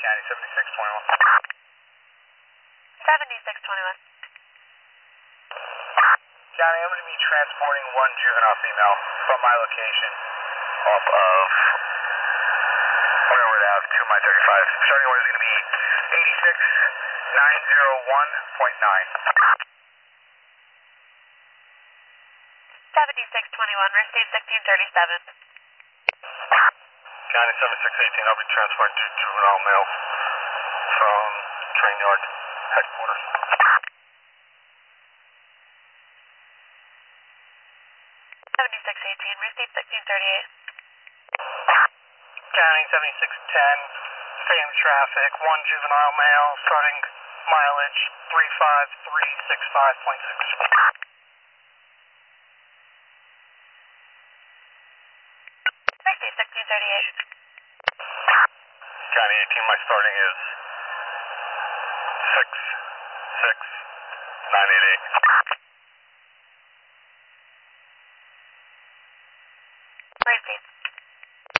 County 7621. 7621. County, I'm going to be transporting one juvenile female from my location off of whatever it is, 2 my 35. Starting order is going to be 86901.9. 7621, receive 1637. County 7618, I'll be transporting two juvenile males from train yard headquarters. 7618, receive 1638. County 7610, same traffic, one juvenile male, starting mileage 35365.6. Receive 1638. County 18, my starting is 66988. Receive.